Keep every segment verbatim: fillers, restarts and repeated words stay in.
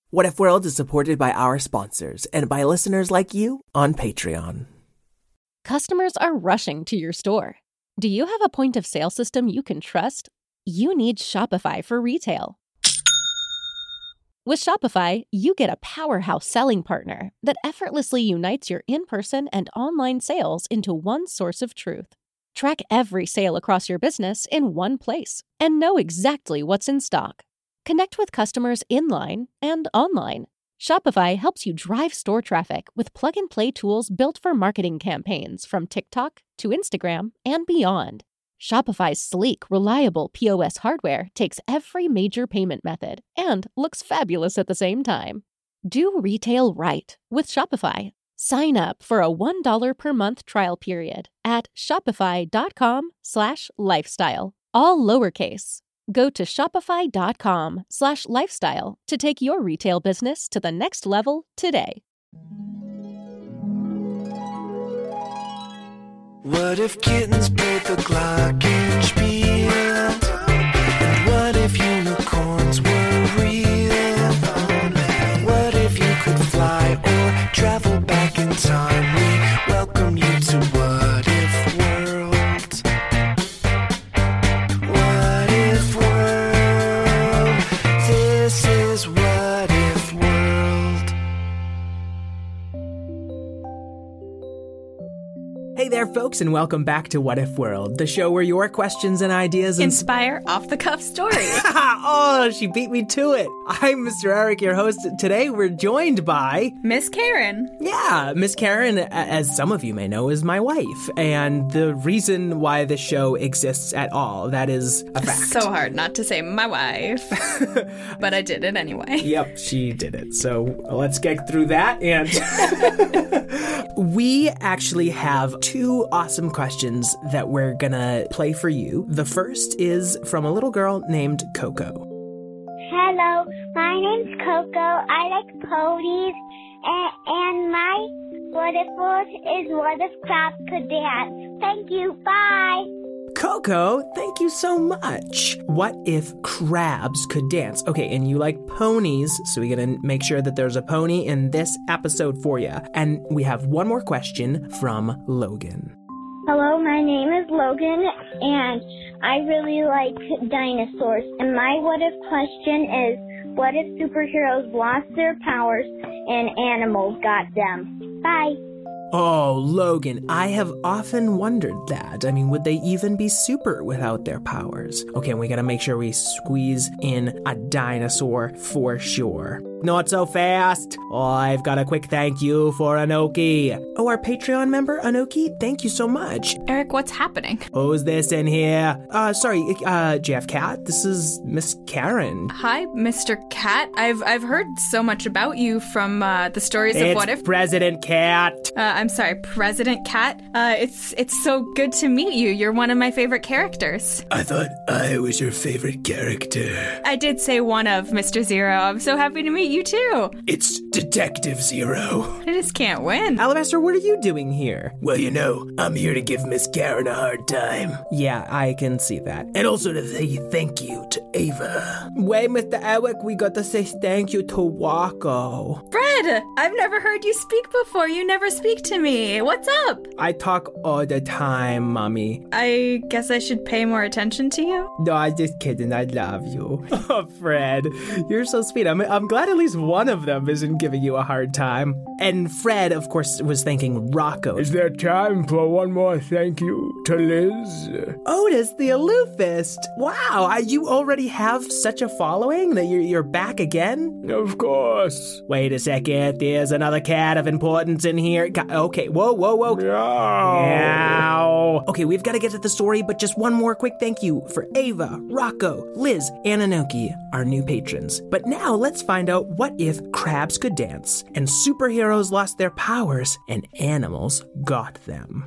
What If World is supported by our sponsors and by listeners like you on Patreon. Customers are rushing to your store. Do you have a point of sale system you can trust? You need Shopify for retail. With Shopify, you get a powerhouse selling partner that effortlessly unites your in-person and online sales into one source of truth. Track every sale across your business in one place and know exactly what's in stock. Connect with customers in-line and online. Shopify helps you drive store traffic with plug-and-play tools built for marketing campaigns from TikTok to Instagram and beyond. Shopify's sleek, reliable P O S hardware takes every major payment method and looks fabulous at the same time. Do retail right with Shopify. Sign up for a one dollar per month trial period at shopify.com slash lifestyle, all lowercase. Go to shopify.com slash lifestyle to take your retail business to the next level today. What if kittens played the glockenspiel? And what if unicorns were real? What if you could fly or travel back in time? We welcome you to What If World. What If World? This is What If World. Hey there, folks, and welcome back to What If World, the show where your questions and ideas ins- inspire off-the-cuff stories. Oh, she beat me to it. I'm Mister Eric, your host. Today we're joined by Miss Karen. Yeah, Miss Karen, as some of you may know, is my wife, and the reason why the show exists at all, that is a fact. So hard not to say my wife, but I did it anyway. Yep, she did it. So let's get through that. And we actually have two awesome questions that we're gonna play for you. The first is from a little girl named Coco. Hello, my name's Coco. I like ponies, and, and my What If World is What If Crabs Could Dance. Thank you. Bye. Coco, thank you so much. What if crabs could dance? Okay, and you like ponies, so we're gonna make sure that there's a pony in this episode for you. And we have one more question from Logan. Hello, my name is Logan, and I really like dinosaurs. And my what if question is, what if superheroes lost their powers and animals got them? Bye. Oh, Logan, I have often wondered that. I mean, would they even be super without their powers? Okay, we gotta make sure we squeeze in a dinosaur for sure. Not so fast. Oh, I've got a quick thank you for Anoki. Oh, our Patreon member, Anoki, thank you so much. Eric, what's happening? Who's this in here? Uh, sorry, uh, Jeff Cat, this is Miss Karen. Hi, Mister Cat. I've I've heard so much about you from uh, the stories it's of What If. President Cat. Uh, I'm sorry, President Cat. Uh, it's it's so good to meet you. You're one of my favorite characters. I thought I was your favorite character. I did say one of, Mister Zero. I'm so happy to meet you too. It's Detective Zero. I just can't win. Alabaster, what are you doing here? Well, you know, I'm here to give Miss Karen a hard time. Yeah, I can see that. And also to say thank you to Ava. Wait, Mister Eric, we got to say thank you to Wako. Fred, I've never heard you speak before. You never speak to me. What's up? I talk all the time, Mommy. I guess I should pay more attention to you? No, I'm just kidding. I love you. Oh, Fred, you're so sweet. I'm, I'm glad at least one of them isn't giving you a hard time. And Fred, of course, was thanking Rocco. Is there time for one more thank you to Liz? Otis the Aloofist. Wow, I, you already have such a following that you're, you're back again? Of course. Wait a second, there's another cat of importance in here. Okay, whoa, whoa, whoa. Meow. Meow. Okay, we've got to get to the story, but just one more quick thank you for Ava, Rocco, Liz, and Anoki, our new patrons. But now let's find out what if crabs could dance and superheroes lost their powers and animals got them.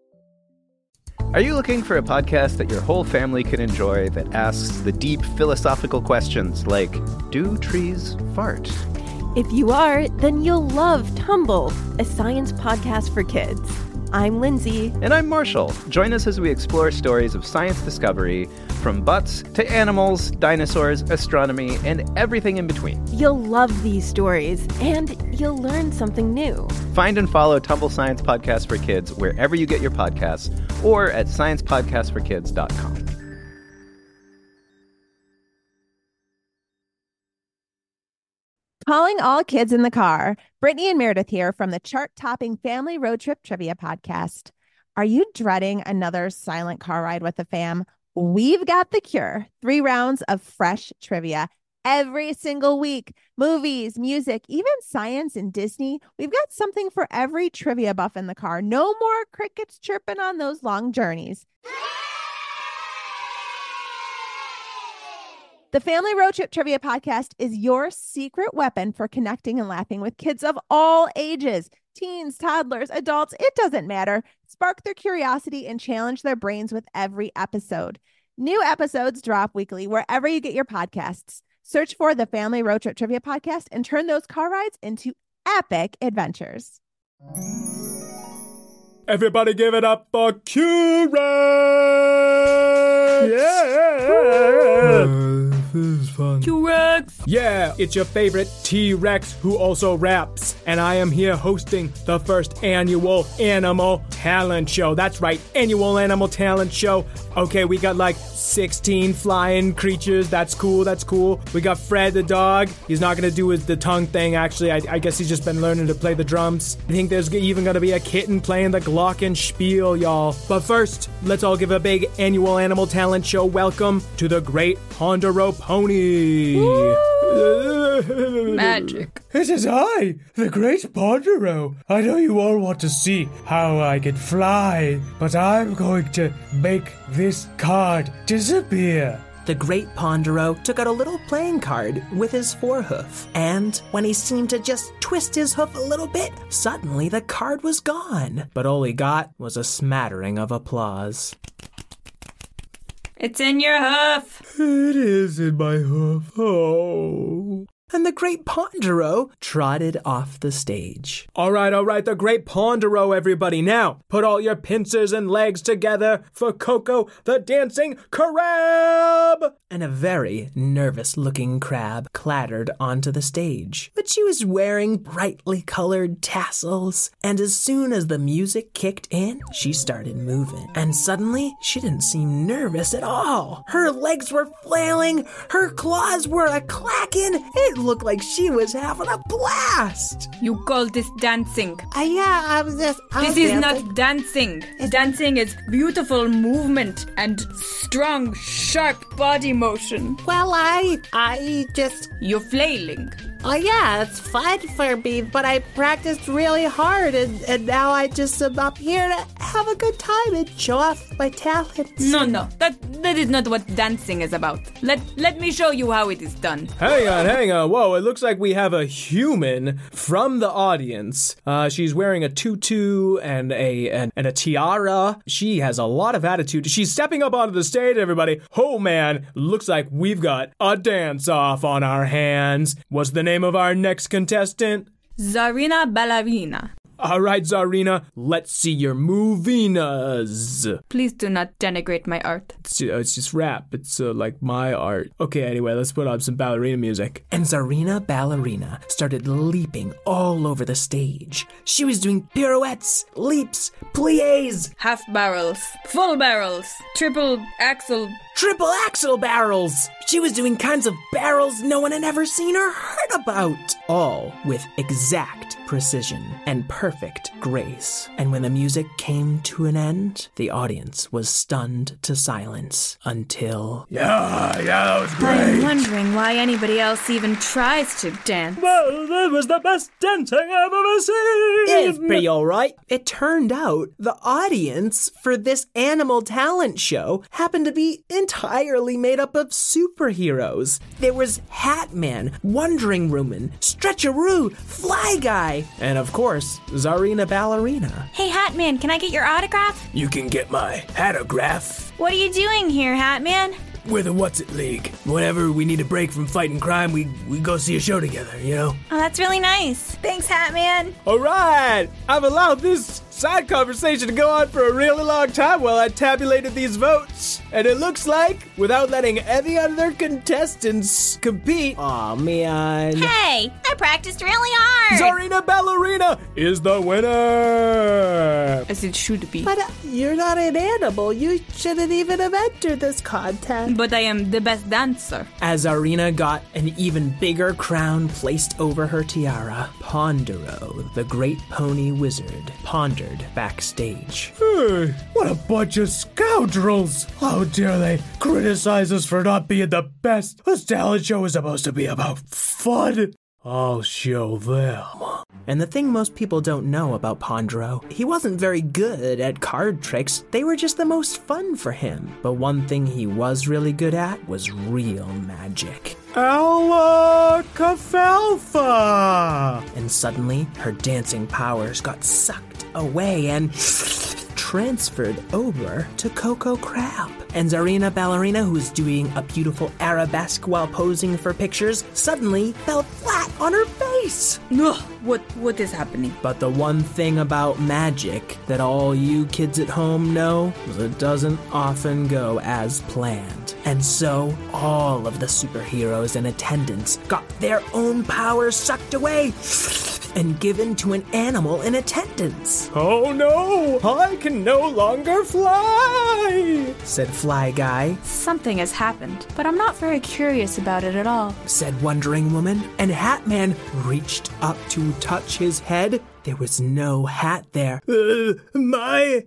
Are you looking for a podcast that your whole family can enjoy that asks the deep philosophical questions like, do trees fart? If you are, then you'll love Tumble, a science podcast for kids. I'm Lindsay. And I'm Marshall. Join us as we explore stories of science discovery, from butts to animals, dinosaurs, astronomy, and everything in between. You'll love these stories, and you'll learn something new. Find and follow Tumble Science Podcast for Kids wherever you get your podcasts, or at science podcast for kids dot com. Calling all kids in the car. Brittany and Meredith here from the chart-topping Family Road Trip Trivia Podcast. Are you dreading another silent car ride with the fam? We've got the cure. Three rounds of fresh trivia every single week. Movies, music, even science and Disney. We've got something for every trivia buff in the car. No more crickets chirping on those long journeys. The Family Road Trip Trivia Podcast is your secret weapon for connecting and laughing with kids of all ages. Teens, toddlers, adults, it doesn't matter. Spark their curiosity and challenge their brains with every episode. New episodes drop weekly wherever you get your podcasts. Search for the Family Road Trip Trivia Podcast and turn those car rides into epic adventures. Everybody give it up for Q-Rex! Yeah! This is fun. Q-Rex! Yeah, it's your favorite T-Rex who also raps. And I am here hosting the first annual Animal Talent Show. That's right, annual Animal Talent Show. Okay, we got like sixteen flying creatures. That's cool, that's cool. We got Fred the dog. He's not gonna do his, the tongue thing, actually. I, I guess he's just been learning to play the drums. I think there's even gonna be a kitten playing the glockenspiel, y'all. But first, let's all give a big annual Animal Talent Show welcome to the Great Ponderow Pony. Magic. It is I, the Great Ponderow. I know you all want to see how I can fly, but I'm going to make this card disappear. The Great Ponderow took out a little playing card with his forehoof, and when he seemed to just twist his hoof a little bit, suddenly the card was gone. But all he got was a smattering of applause. It's in your hoof. It is in my hoof. Oh. And the Great Ponderow trotted off the stage. All right, all right, the Great Ponderow, everybody. Now, put all your pincers and legs together for Coco the Dancing Crab! And a very nervous-looking crab clattered onto the stage. But she was wearing brightly colored tassels, and as soon as the music kicked in, she started moving. And suddenly, she didn't seem nervous at all. Her legs were flailing, her claws were a-clacking. It looked like she was having a blast. You call this dancing? Uh, yeah, I'm just... I'm this is dancing. not dancing. Dancing is beautiful movement and strong, sharp body motion. Well, I... I just... You're flailing. Oh, yeah, it's fun for me, but I practiced really hard, and, and now I just am up here to have a good time and show off my talents. No, no, that that is not what dancing is about. Let let me show you how it is done. Hang on, hang on. Whoa, it looks like we have a human from the audience. Uh, she's wearing a tutu and a and, and a tiara. She has a lot of attitude. She's stepping up onto the stage, everybody. Oh, man, looks like we've got a dance-off on our hands. What's the name of our next contestant? Zarina Ballerina. All right, Zarina, let's see your movinas. Please do not denigrate my art. It's, uh, it's just rap. It's uh, like my art. Okay, anyway, let's put on some ballerina music. And Zarina Ballerina started leaping all over the stage. She was doing pirouettes, leaps, plies, half barrels, full barrels, triple axel, triple axel barrels. She was doing kinds of barrels no one had ever seen or heard about. All with exact precision and perfect grace. And when the music came to an end, the audience was stunned to silence until... Yeah, yeah, that was great. I'm wondering why anybody else even tries to dance. Well, that was the best dancing I've ever seen. It's pretty all right. It turned out the audience for this Animal Talent Show happened to be entirely made up of superheroes. There was Hat Man, Wondering Woman, Stretcheroo, Fly Guy, and of course, Zarina Ballerina. Hey, Hatman, can I get your autograph? You can get my autograph. What are you doing here, Hatman? We're the What's It League. Whenever we need a break from fighting crime, we, we go see a show together, you know? Oh, that's really nice. Thanks, Hatman. All right, I've allowed this side conversation to go on for a really long time while I tabulated these votes. And it looks like, without letting any other contestants compete, aw man, Hey, I practiced really hard. Tsarina Ballerina is the winner. As it should be. But uh, you're not an animal. You shouldn't even have entered this contest. But I am the best dancer. As Tsarina got an even bigger crown placed over her tiara, Pondero, the great pony wizard, pondered backstage. Hey, what a bunch of scoundrels! How dare they criticize us for not being the best? This talent show is supposed to be about fun. I'll show them. And the thing most people don't know about Pondero, he wasn't very good at card tricks. They were just the most fun for him. But one thing he was really good at was real magic. Alakafalfa! And suddenly, her dancing powers got sucked away and transferred over to Coco Crab. And Tsarina Ballerina, who was doing a beautiful arabesque while posing for pictures, suddenly fell flat on her face. Ugh, what what is happening? But the one thing about magic that all you kids at home know is it doesn't often go as planned. And so, all of the superheroes in attendance got their own powers sucked away and given to an animal in attendance. Oh no, I can no longer fly, said Fly Guy. Something has happened, but I'm not very curious about it at all. Said Wondering Woman. And Hatman reached up to touch his head. There was no hat there. Uh, my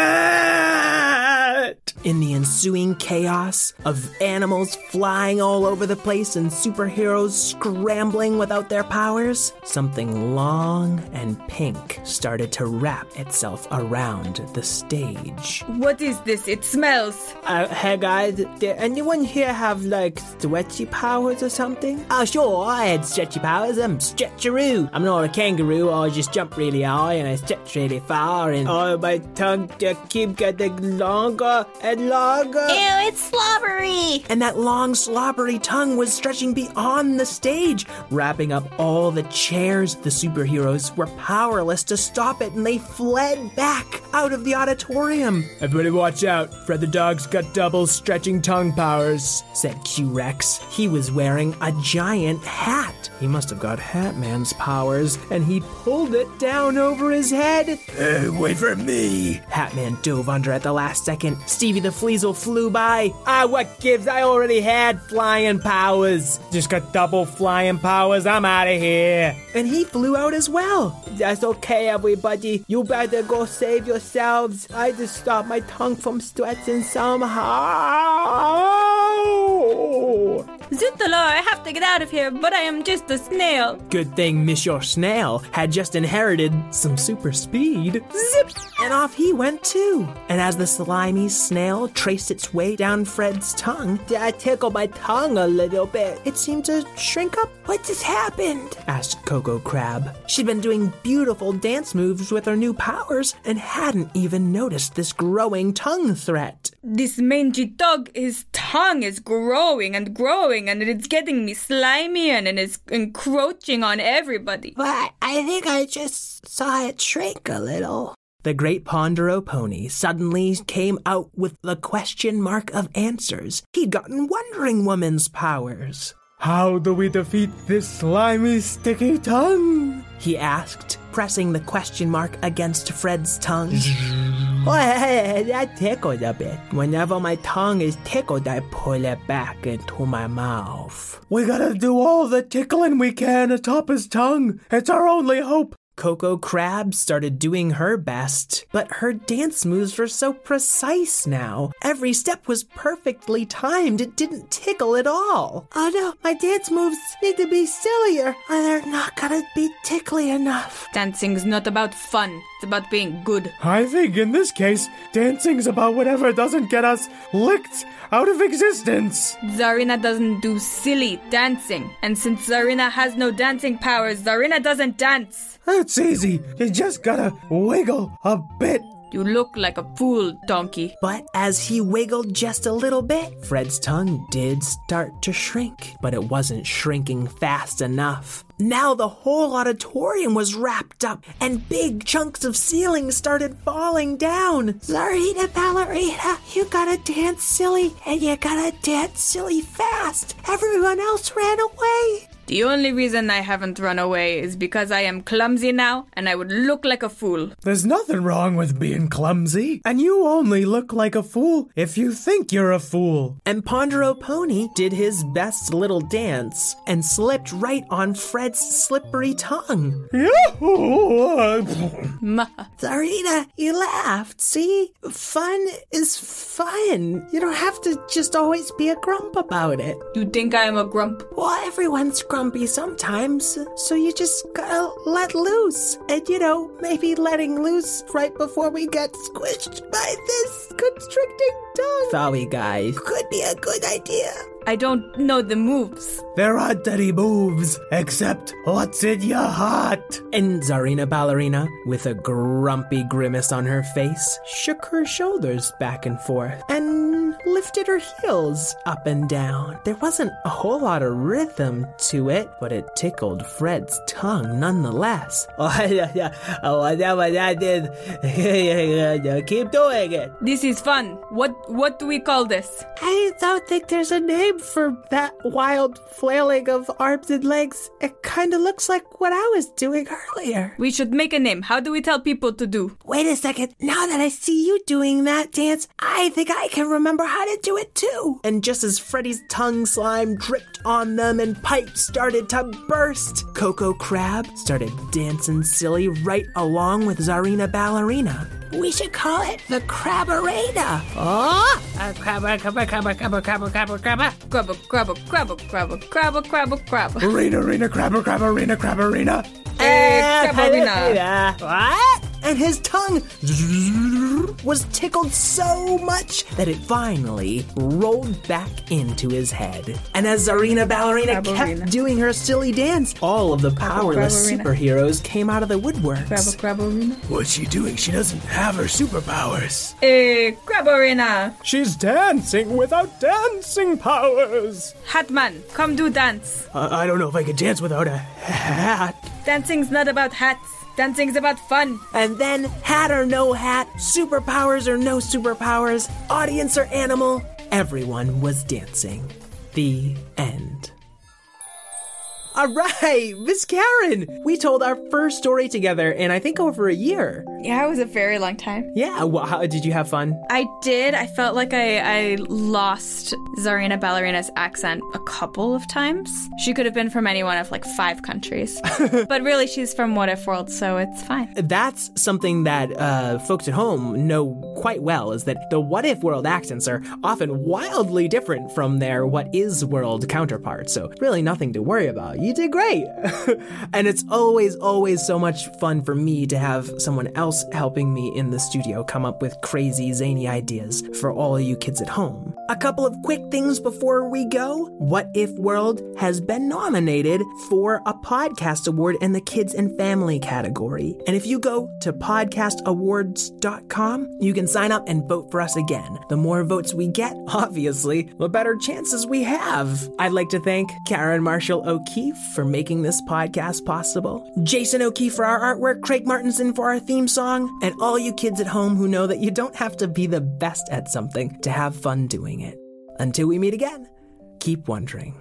hat! In the ensuing chaos of animals flying all over the place and superheroes scrambling without their powers, something long and pink started to wrap itself around the stage. What is this? It smells. Uh, hey guys, did anyone here have like stretchy powers or something? Oh sure, I had stretchy powers. I'm Stretcheroo. I'm not a kangaroo. I just jump really high and I stretch really far and oh, my tongue just keep getting longer and longer. Ew, it's slobbery. And that long slobbery tongue was stretching beyond the stage, wrapping up all the chairs. The superheroes were powerless to stop it and they fled back out of the auditorium. Everybody watch out. Fred the dog's got double stretching tongue powers, said Q-Rex. He was wearing a giant hat. He must have got Hatman's powers, and he pulled it down over his head. Hey, wait for me. Hatman dove under at the last second. Stevie the Fleasel flew by. Ah, what gives? I already had flying powers. Just got double flying powers. I'm out of here. And he flew out as well. That's okay, everybody. You better go save yourselves. I just stopped my tongue from stretching somehow. Zootalo, I have to get out of here, but I am just a snail. Good thing Monsieur Snail had just inherited some super speed. Zip! And off he went too. And as the slimy snail traced its way down Fred's tongue, I tickled my tongue a little bit. It seemed to shrink up. What just happened? Asked Coco Crab. She'd been doing beautiful dance moves with her new powers and hadn't even noticed this growing tongue threat. This mangy dog, his tongue is growing and growing and it's getting me slimy and it is encroaching on everybody. But I think I just saw it shrink a little. The great Pondero pony suddenly came out with the question mark of answers. He'd gotten Wondering Woman's powers. How do we defeat this slimy, sticky tongue? He asked, pressing the question mark against Fred's tongue. Oh, that tickled a bit. Whenever my tongue is tickled, I pull it back into my mouth. We gotta do all the tickling we can atop his tongue. It's our only hope. Coco Crab started doing her best, but her dance moves were so precise now. Every step was perfectly timed. It didn't tickle at all. Oh no, my dance moves need to be sillier, or they're not gonna be tickly enough. Dancing's not about fun. It's about being good. I think in this case, dancing's about whatever doesn't get us licked out of existence. Tsarina doesn't do silly dancing. And since Tsarina has no dancing powers, Tsarina doesn't dance. It's easy. You just gotta wiggle a bit. You look like a fool, donkey. But as he wiggled just a little bit, Fred's tongue did start to shrink. But it wasn't shrinking fast enough. Now the whole auditorium was wrapped up, and big chunks of ceiling started falling down. Czarina Ballerina, you gotta dance silly, and you gotta dance silly fast. Everyone else ran away. The only reason I haven't run away is because I am clumsy now, and I would look like a fool. There's nothing wrong with being clumsy, and you only look like a fool if you think you're a fool. And Pondero Pony did his best little dance and slipped right on Fred's slippery tongue. Ma. Czarina, you laughed, see? Fun is fun. You don't have to just always be a grump about it. You think I am a grump? Well, everyone's grumpy sometimes, so you just gotta let loose. And, you know, maybe letting loose right before we get squished by this constricting tongue. Sorry, guys. Could be a good idea. I don't know the moves. There aren't any moves, except what's in your heart. And Czarina Ballerina, with a grumpy grimace on her face, shook her shoulders back and forth and lifted her heels up and down. There wasn't a whole lot of rhythm to it, but it tickled Fred's tongue nonetheless. Oh, yeah, yeah. Oh, that what I did. Keep doing it. This is fun. What what do we call this? I don't think there's a name for that wild flailing of arms and legs. It kind of looks like what I was doing earlier. We should make a name. How do we tell people to do? Wait a second. Now that I see you doing that dance, I think I can remember how to do it too. And just as Freddy's tongue slime dripped on them and pipes started to burst, Coco Crab started dancing silly right along with Czarina Ballerina. We should call it the Crabarena. Oh! Uh, crabba, crabba, crabba, crabba, crabba, crabba, crabba. Crabba, crabba, crabba, crabba, crabba, crabba, crabba. Arena, arena, crabba, crabba, arena, crabba, arena. Hey, Crabarena. What? And his tongue was tickled so much that it finally rolled back into his head. And as Czarina Ballerina Crabarena. kept doing her silly dance, all of the powerless Crabarena. superheroes came out of the woodworks. Crabba, Crabarena. What's she doing? She doesn't have her superpowers. Hey, Crabarena. She's dancing without dancing powers. Hatman, come do dance. Uh, I don't know if I could dance without a hat. Dancing's not about hats. Dancing's about fun. And then, hat or no hat, superpowers or no superpowers, audience or animal, everyone was dancing. The end. All right, Miss Karen, we told our first story together in I think over a year. Yeah, it was a very long time. Yeah, well, how, did you have fun? I did. I felt like I, I lost Czarina Ballerina's accent a couple of times. She could have been from any one of like five countries. But really, she's from What If World, so it's fine. That's something that uh, folks at home know quite well, is that the What If World accents are often wildly different from their What Is World counterparts, so really nothing to worry about. You did great. And it's always, always so much fun for me to have someone else helping me in the studio come up with crazy, zany ideas for all of you kids at home. A couple of quick things before we go. What If World has been nominated for a podcast award in the Kids and Family category. And if you go to podcast awards dot com, you can sign up and vote for us again. The more votes we get, obviously, the better chances we have. I'd like to thank Karen Marshall O'Keefe for making this podcast possible, Jason O'Keefe for our artwork, Craig Martinson for our theme song, and all you kids at home who know that you don't have to be the best at something to have fun doing it. Until we meet again, keep wondering.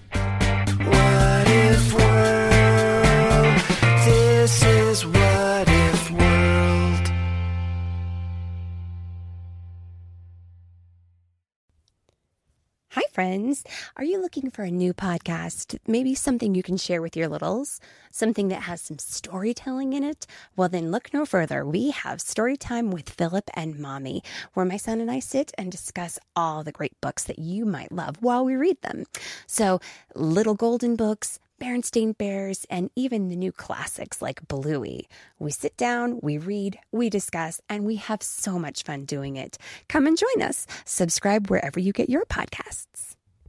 What if world? This is What If World. Hi, friends. Are you looking for a new podcast? Maybe something you can share with your littles? Something that has some storytelling in it? Well, then look no further. We have Storytime with Philip and Mommy, where my son and I sit and discuss all the great books that you might love while we read them. So, Little Golden Books, Berenstain Bears, and even the new classics like Bluey. We sit down, we read, we discuss, and we have so much fun doing it. Come and join us. Subscribe wherever you get your podcasts.